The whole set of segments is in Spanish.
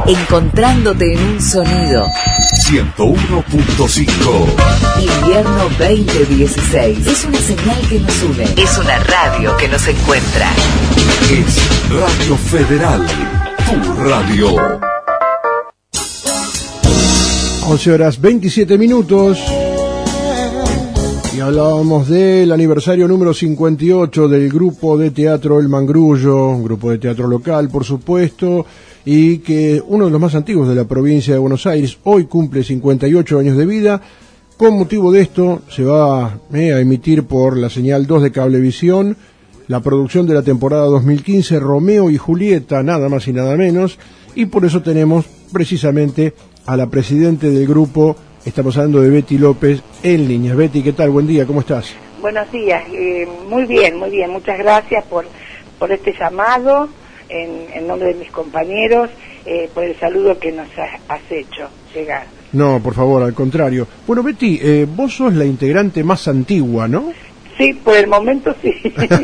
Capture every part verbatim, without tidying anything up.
Encontrándote en un sonido. ciento uno punto cinco. Invierno veinte dieciséis. Es una señal que nos une. Es una radio que nos encuentra. Es Radio Federal, tu radio. once horas veintisiete minutos. Y hablábamos del aniversario número cincuenta y ocho del grupo de teatro El Mangrullo, un grupo de teatro local, por supuesto, y que uno de los más antiguos de la provincia de Buenos Aires, hoy cumple cincuenta y ocho años de vida. Con motivo de esto, se va eh, a emitir por la señal dos de Cablevisión la producción de la temporada dos mil quince, Romeo y Julieta, nada más y nada menos, y por eso tenemos precisamente a la presidente del grupo. Estamos hablando de Betty López en línea. Betty, ¿qué tal? Buen día, ¿cómo estás? Buenos días, eh, muy bien, muy bien. Muchas gracias por, por este llamado, en, en nombre de mis compañeros, eh, por el saludo que nos has, has hecho llegar. No, por favor, al contrario. Bueno, Betty, eh, vos sos la integrante más antigua, ¿no? Sí, por el momento sí.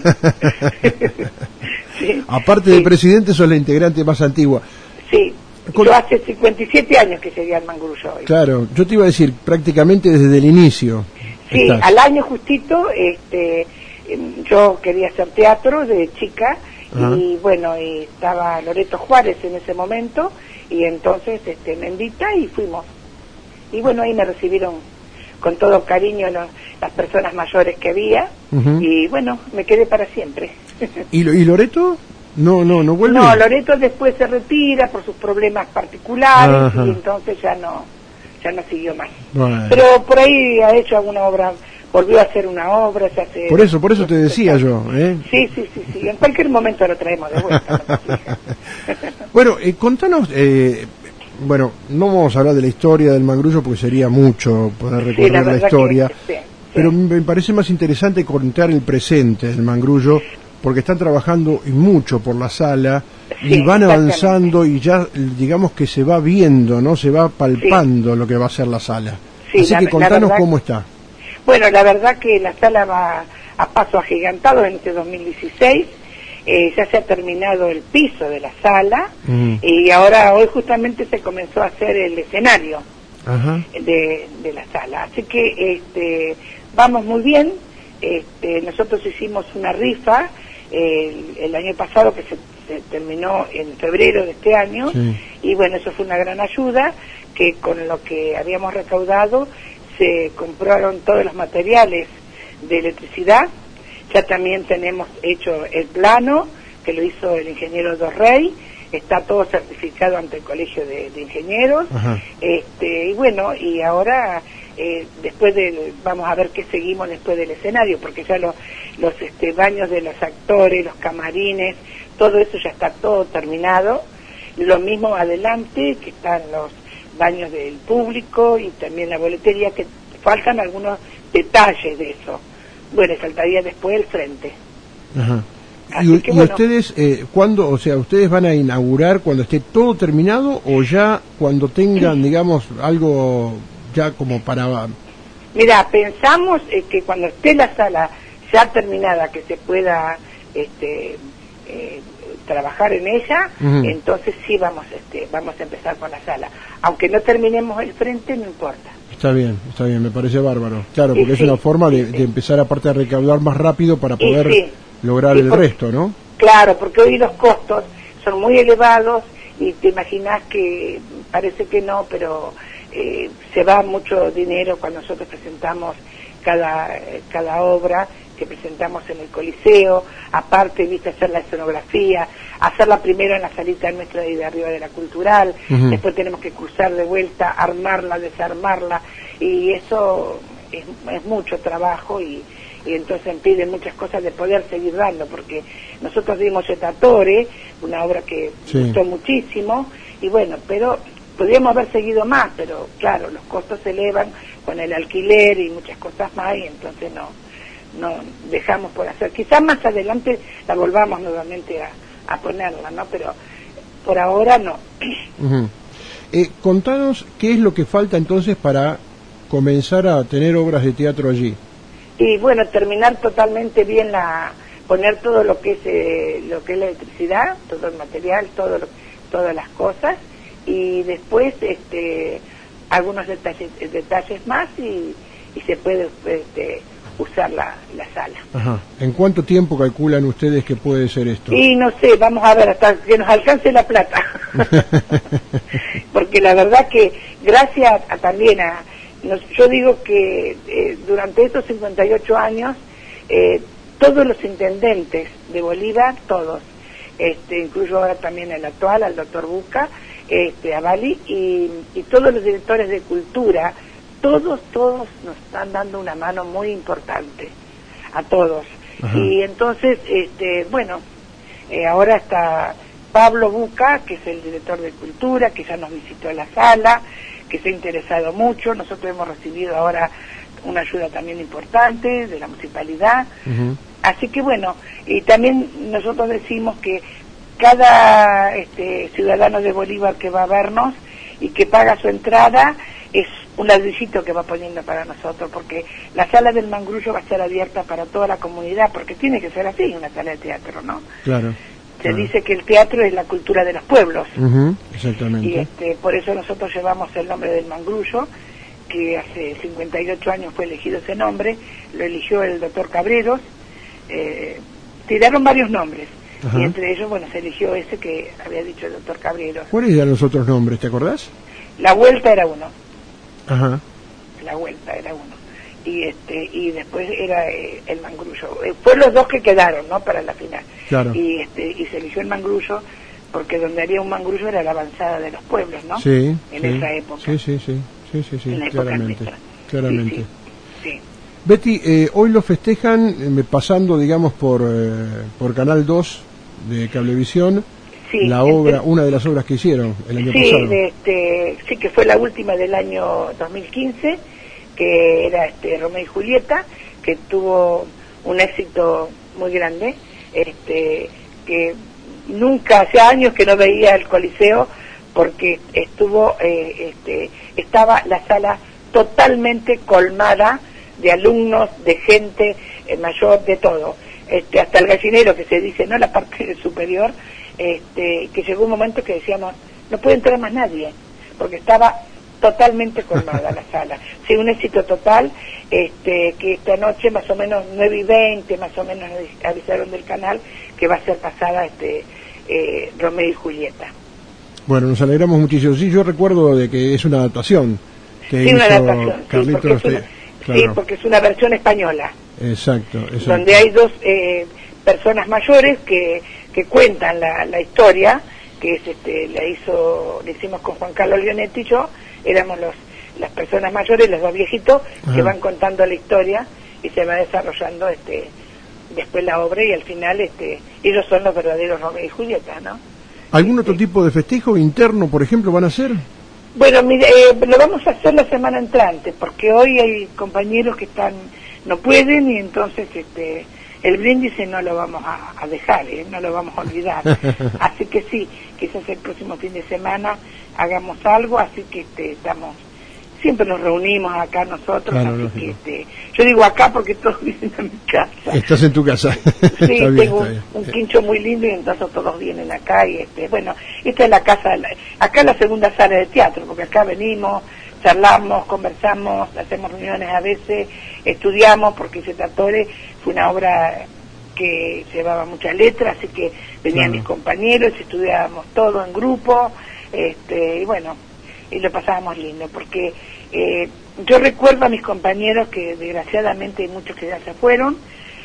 Sí. Aparte sí. de presidente, sos la integrante más antigua. Sí. Con... Yo hace cincuenta y siete años que llegué al Mangrullo hoy. Claro, yo te iba a decir prácticamente desde el inicio. Sí, estás. Al año justito, este, yo quería hacer teatro de chica. Ajá. Y bueno, y estaba Loreto Juárez en ese momento y entonces este, me invita y fuimos. Y bueno, ahí me recibieron con todo cariño los, las personas mayores que había. Uh-huh. Y bueno, me quedé para siempre. ¿Y, y Loreto? No, no, no vuelve. No, Loreto después se retira por sus problemas particulares. Ajá. Y entonces ya no, ya no siguió más. Bueno. Pero por ahí ha hecho alguna obra, volvió a hacer una obra. Se hace, por eso, por eso te decía yo, ¿eh? Sí, sí, sí, sí. En cualquier momento lo traemos de vuelta. Bueno, eh, contanos, eh, bueno, no vamos a hablar de la historia del Mangrullo porque sería mucho poder recorrer sí, la, la historia, que, sí, sí. Pero me parece más interesante contar el presente del Mangrullo, porque están trabajando y mucho por la sala, sí, y van avanzando y ya digamos que se va viendo, ¿no? Se va palpando sí. lo que va a ser la sala. Sí, Así la, que contanos verdad, cómo está. Bueno, la verdad que la sala va a paso agigantado en este dos mil dieciséis, eh, ya se ha terminado el piso de la sala, uh-huh. y ahora hoy justamente se comenzó a hacer el escenario uh-huh. de, de la sala. Así que este, vamos muy bien. Este, nosotros hicimos una rifa El, el año pasado que se, se terminó en febrero de este año, sí. Y bueno, eso fue una gran ayuda, que con lo que habíamos recaudado se compraron todos los materiales de electricidad. Ya también tenemos hecho el plano que lo hizo el ingeniero Dorrey, está todo certificado ante el colegio de, de ingenieros. Ajá. Este, y bueno, y ahora eh, después del, vamos a ver qué seguimos después del escenario, porque ya lo, los este, baños de los actores, los camarines, todo eso ya está todo terminado. Lo mismo adelante, que están los baños del público y también la boletería, que faltan algunos detalles de eso. Bueno, faltaría después el frente. Ajá. ¿Y, que, y bueno, ustedes, eh, cuándo, o sea, ustedes van a inaugurar cuando esté todo terminado o ya cuando tengan, digamos, algo ya como para... Mira, pensamos eh, que cuando esté la sala ya terminada, que se pueda este, eh, trabajar en ella, uh-huh. entonces sí vamos, este, vamos a empezar con la sala. Aunque no terminemos el frente, no importa. Está bien, está bien, me parece bárbaro. Claro, porque sí, es una forma de, sí, sí. de empezar aparte a recaudar más rápido para poder sí, lograr sí, el porque, resto, ¿no? Claro, porque hoy los costos son muy elevados y te imaginas que parece que no, pero eh, se va mucho dinero cuando nosotros presentamos cada, cada obra que presentamos en el Coliseo, aparte, viste, hacer la escenografía, hacerla primero en la salita nuestra de arriba de la Cultural, uh-huh. después tenemos que cruzar de vuelta, armarla, desarmarla, y eso es, es mucho trabajo y, y entonces impide muchas cosas de poder seguir dando, porque nosotros dimos Yetatore, una obra que sí. gustó muchísimo, y bueno, pero podríamos haber seguido más, pero claro, los costos se elevan con el alquiler y muchas cosas más, y entonces no no dejamos por hacer. Quizás más adelante la volvamos nuevamente a, a ponerla, ¿no? Pero por ahora no. Uh-huh. Eh, contanos qué es lo que falta entonces para comenzar a tener obras de teatro allí. Y bueno, terminar totalmente bien la, poner todo lo que es eh, lo que es la electricidad, todo el material, todo lo, todas las cosas, y después este algunos detalles detalles más y, y se puede este, usar la, la sala. Ajá. ¿En cuánto tiempo calculan ustedes que puede ser esto? Y no sé, vamos a ver hasta que nos alcance la plata. Porque la verdad que gracias a, también a, nos, yo digo que eh, durante estos cincuenta y ocho años, eh, todos los intendentes de Bolívar, todos, este, incluyo ahora también el actual, al doctor Buca, este, a Bali, y, y todos los directores de cultura, todos, todos nos están dando una mano muy importante, a todos. Ajá. Y entonces, este, bueno, eh, ahora está Pablo Buca, que es el director de cultura, que ya nos visitó en la sala, que se ha interesado mucho. Nosotros hemos recibido ahora una ayuda también importante de la municipalidad. Uh-huh. Así que bueno, y también nosotros decimos que cada este, ciudadano de Bolívar que va a vernos y que paga su entrada es un ladrillito que va poniendo para nosotros, porque la sala del Mangrullo va a estar abierta para toda la comunidad, porque tiene que ser así, una sala de teatro, ¿no? Claro. Se claro. dice que el teatro es la cultura de los pueblos. Uh-huh, exactamente. Y este, por eso nosotros llevamos el nombre del Mangrullo, que hace cincuenta y ocho años fue elegido ese nombre, lo eligió el doctor Cabreros, eh, tiraron varios nombres. Ajá. Y entre ellos, bueno, se eligió ese que había dicho el doctor Cabreros. ¿Cuáles eran los otros nombres, te acordás? La Vuelta era uno. Ajá. La Vuelta era uno. Y este y después era eh, el Mangrullo. Eh, fueron los dos que quedaron, ¿no? Para la final. Claro. Y este y se eligió el Mangrullo porque donde había un Mangrullo era la avanzada de los pueblos, ¿no? Sí. En sí, esa época. Sí, sí, sí. Sí, sí, sí. En la claramente. época Claramente. Sí, sí, sí. Betty, eh, hoy lo festejan eh, pasando, digamos, por eh, por Canal dos de Cablevisión, sí, la obra, una de las obras que hicieron el año sí, pasado. Este, sí, que fue la última del año dos mil quince, que era este, Romeo y Julieta, que tuvo un éxito muy grande, este, que nunca, hace años que no veía el Coliseo, porque estuvo, eh, este, estaba la sala totalmente colmada de alumnos, de gente eh, mayor, de todo. Este, hasta el gallinero que se dice, no la parte superior, este, que llegó un momento que decíamos, no puede entrar más nadie, porque estaba totalmente colmada la sala. Sí, un éxito total, este, que esta noche más o menos nueve y veinte, más o menos avisaron del canal que va a ser pasada este, eh, Romeo y Julieta. Bueno, nos alegramos muchísimo. Sí, yo recuerdo de que es una adaptación que sí, hizo una adaptación, Carlitos. Sí, porque, una, claro. sí, porque es una versión española. Exacto, exacto. Donde hay dos eh, personas mayores que, que cuentan la, la historia, que es este, la hizo, le hicimos con Juan Carlos Leonetti y yo, éramos los, las personas mayores, los dos viejitos, Ajá. que van contando la historia y se va desarrollando este después la obra y al final este ellos son los verdaderos Romeo y Julieta, ¿no? ¿Algún este, otro tipo de festejo interno, por ejemplo, van a hacer? Bueno, mire, eh, lo vamos a hacer la semana entrante, porque hoy hay compañeros que están no pueden y entonces este el brindis no lo vamos a, a dejar, ¿eh? No lo vamos a olvidar. Así que sí, quizás el próximo fin de semana hagamos algo, así que este, estamos, siempre nos reunimos acá nosotros, claro, así lógico. que este, yo digo acá porque todos vienen a mi casa. Estás en tu casa. Sí, bien, tengo un, un quincho muy lindo y entonces todos vienen acá y este, bueno, esta es la casa, acá es la segunda sala de teatro, porque acá venimos, charlamos, conversamos, hacemos reuniones a veces, estudiamos, porque Zetatore fue una obra que llevaba muchas letras, así que venían claro. mis compañeros, estudiábamos todo en grupo, este, y bueno, y lo pasábamos lindo, porque eh, yo recuerdo a mis compañeros que desgraciadamente hay muchos que ya se fueron,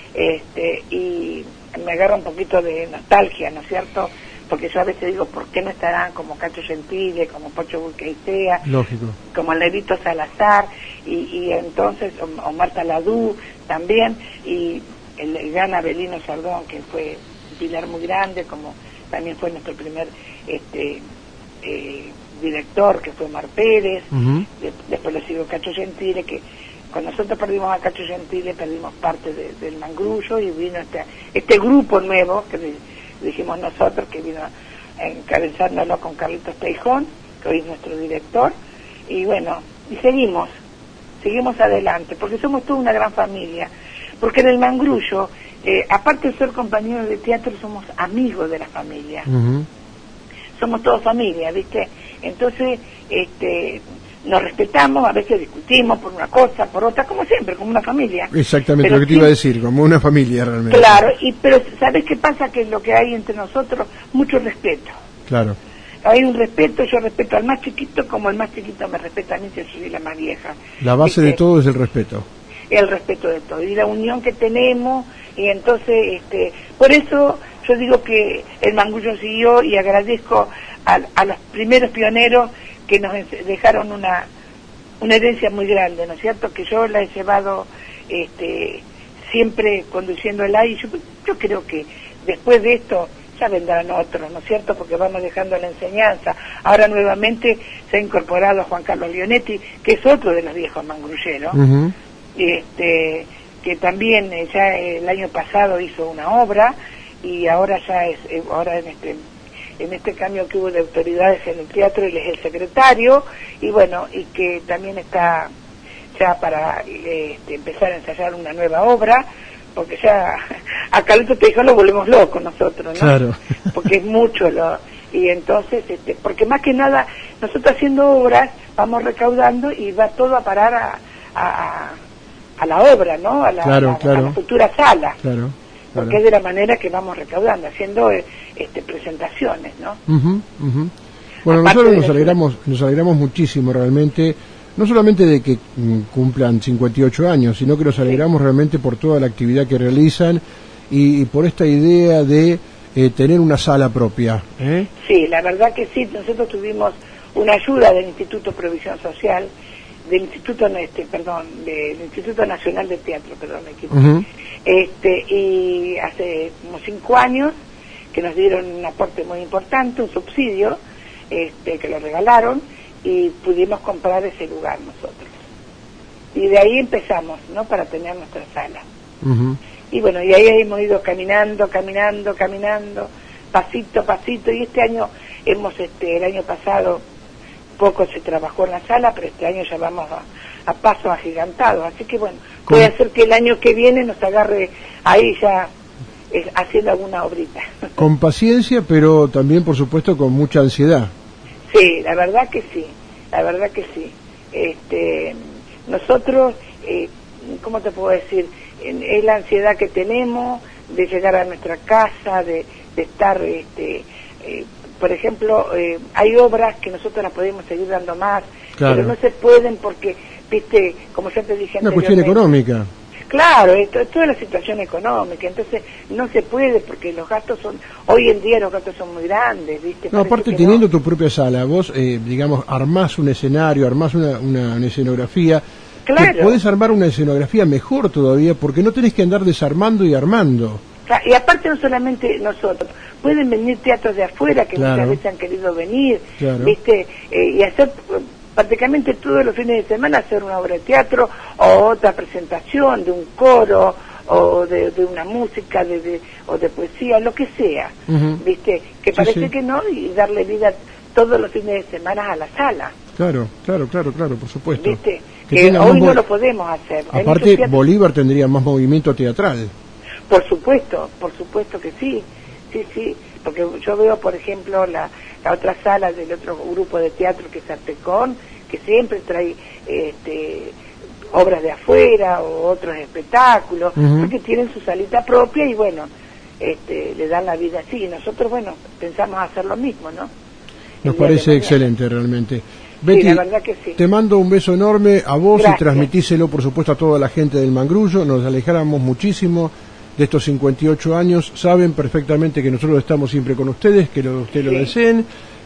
este, y me agarra un poquito de nostalgia, ¿no es cierto?, porque yo a veces digo, ¿por qué no estarán como Cacho Gentile, como Pocho Bulqueitea, lógico, como Levito Salazar, y, y entonces, o, o Marta Ladú también, y el, el gran Abelino Sardón, que fue un pilar muy grande, como también fue nuestro primer este eh, director, que fue Mar Pérez, uh-huh. de, después lo siguió Cacho Gentile, que cuando nosotros perdimos a Cacho Gentile, perdimos parte de, del Mangrullo, y vino este, este grupo nuevo, que dijimos nosotros, que vino encabezándolo con Carlitos Teijón, que hoy es nuestro director, y bueno, y seguimos, seguimos adelante, porque somos toda una gran familia, porque en el Mangrullo, eh, aparte de ser compañeros de teatro, somos amigos de la familia, uh-huh. somos todos familia, ¿viste? Entonces, este, nos respetamos, a veces discutimos por una cosa, por otra, como siempre, como una familia. Exactamente, pero lo que te sí, iba a decir, como una familia realmente. Claro, y pero ¿sabes qué pasa? Que es lo que hay entre nosotros, mucho respeto. Claro. Hay un respeto, yo respeto al más chiquito como el más chiquito me respeta a mí si yo soy la más vieja. La base este, de todo es el respeto. El respeto de todo, y la unión que tenemos, y entonces, este, por eso yo digo que el Mangrullo siguió, y agradezco a, a los primeros pioneros que nos dejaron una una herencia muy grande, ¿no es cierto? Que yo la he llevado este, siempre conduciéndola, y yo, yo creo que después de esto ya vendrán otros, ¿no es cierto? Porque vamos dejando la enseñanza. Ahora nuevamente se ha incorporado Juan Carlos Leonetti, que es otro de los viejos mangrulleros, uh-huh. este, que también eh, ya el año pasado hizo una obra, y ahora ya es, eh, ahora en este en este cambio que hubo de autoridades en el teatro, él es el secretario, y bueno, y que también está ya para este, empezar a ensayar una nueva obra, porque ya a Carlito Teijón lo volvemos locos nosotros, ¿no? Claro. Porque es mucho, lo, y entonces, este, porque más que nada, nosotros haciendo obras, vamos recaudando y va todo a parar a, a, a la obra, ¿no? A la, claro, a la, claro. a la futura sala. Claro. Porque Claro. es de la manera que vamos recaudando, haciendo este, presentaciones, ¿no? Uh-huh, uh-huh. Bueno, Aparte nosotros de nos la... alegramos, nos alegramos muchísimo realmente, no solamente de que mm, cumplan cincuenta y ocho años, sino que nos alegramos sí. realmente por toda la actividad que realizan y, y por esta idea de eh, tener una sala propia. ¿eh? Sí, la verdad que sí, nosotros tuvimos una ayuda del Instituto Provisión Social, del Instituto, este, perdón, del Instituto Nacional de Teatro, perdón, me equivoqué. Uh-huh. Este, y hace como cinco años que nos dieron un aporte muy importante, un subsidio, este, que lo regalaron, y pudimos comprar ese lugar nosotros. Y de ahí empezamos, ¿no? Para tener nuestra sala. Uh-huh. Y bueno, y ahí hemos ido caminando, caminando, caminando, pasito a pasito, y este año hemos, este, el año pasado poco se trabajó en la sala, pero este año ya vamos a, a paso agigantado, así que bueno, ¿Cómo? Puede ser que el año que viene nos agarre ahí ya eh, haciendo alguna obrita. Con paciencia, pero también por supuesto con mucha ansiedad. Sí, la verdad que sí, la verdad que sí. Este, nosotros, eh, ¿cómo te puedo decir? Es la ansiedad que tenemos de llegar a nuestra casa, de, de estar, este, eh, por ejemplo, eh, hay obras que nosotros las podemos seguir dando más, claro. pero no se pueden porque, viste, como ya te dije anteriormente. Una cuestión económica. Claro, esto, es toda la situación económica, entonces no se puede porque los gastos son, hoy en día los gastos son muy grandes, viste. No, aparte teniendo no. tu propia sala, vos, eh, digamos, armás un escenario, armás una, una, una escenografía, claro. podés armar una escenografía mejor todavía porque no tenés que andar desarmando y armando. Y aparte no solamente nosotros, pueden venir teatros de afuera que claro. muchas veces han querido venir, claro. viste, eh, y hacer prácticamente todos los fines de semana hacer una obra de teatro o otra presentación de un coro o de, de una música de, de, o de poesía, lo que sea, uh-huh. viste, que parece sí, sí. que no, y darle vida todos los fines de semana a la sala. Claro, claro, claro, claro, por supuesto. Viste, que, que hoy no lo podemos hacer. Aparte, Bolívar tendría más movimiento teatral. Por supuesto, por supuesto que sí, sí, sí, porque yo veo, por ejemplo, la, la otra sala del otro grupo de teatro que es Artecón, que siempre trae este, obras de afuera o otros espectáculos, uh-huh. porque tienen su salita propia y bueno, este, le dan la vida así, y nosotros, bueno, pensamos hacer lo mismo, ¿no? Nos parece excelente realmente. Betty, sí, la verdad que sí. Te mando un beso enorme a vos. Gracias. Y transmitíselo, por supuesto, a toda la gente del Mangrullo. Nos alejáramos muchísimo de estos cincuenta y ocho años. Saben perfectamente que nosotros estamos siempre con ustedes, que lo, ustedes sí. lo deseen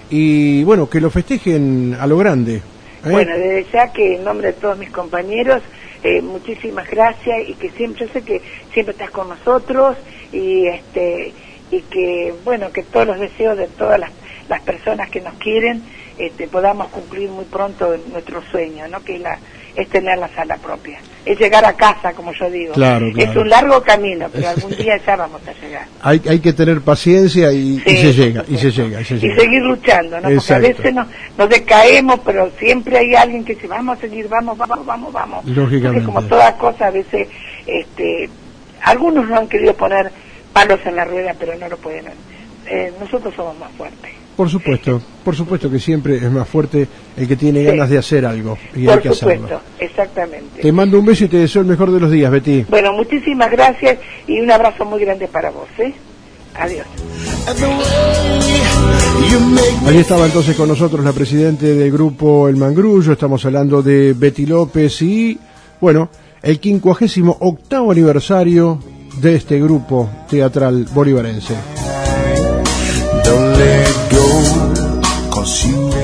y bueno, que lo festejen a lo grande. ¿eh? Bueno, desde ya que en nombre de todos mis compañeros, eh, muchísimas gracias y que siempre, yo sé que siempre estás con nosotros y este y que bueno, que todos los deseos de todas las, las personas que nos quieren este, podamos cumplir muy pronto nuestro sueño, ¿no? Que la, es tener la sala propia, es llegar a casa, como yo digo. Claro, claro. Es un largo camino, pero algún día ya vamos a llegar. Hay, hay que tener paciencia y, sí, y se llega, y se llega, y se llega. Y seguir luchando, ¿no? Exacto. Porque a veces nos, nos decaemos, pero siempre hay alguien que dice, vamos a seguir, vamos, vamos, vamos, vamos. Lógicamente. Porque como toda cosa, a veces, este, algunos no han querido poner palos en la rueda, pero no lo pueden. Eh, nosotros somos más fuertes. Por supuesto, por supuesto que siempre es más fuerte el que tiene Sí. ganas de hacer algo y Por hay que supuesto, hacerlo. exactamente. Te mando un beso y te deseo el mejor de los días, Betty. Bueno, muchísimas gracias y un abrazo muy grande para vos, ¿eh? Adiós. Ahí estaba entonces con nosotros la presidente del grupo El Mangrullo. Estamos hablando de Betty López y, bueno, el quincuagésimo octavo aniversario de este grupo teatral bolivarense. Don't let go, 'cause you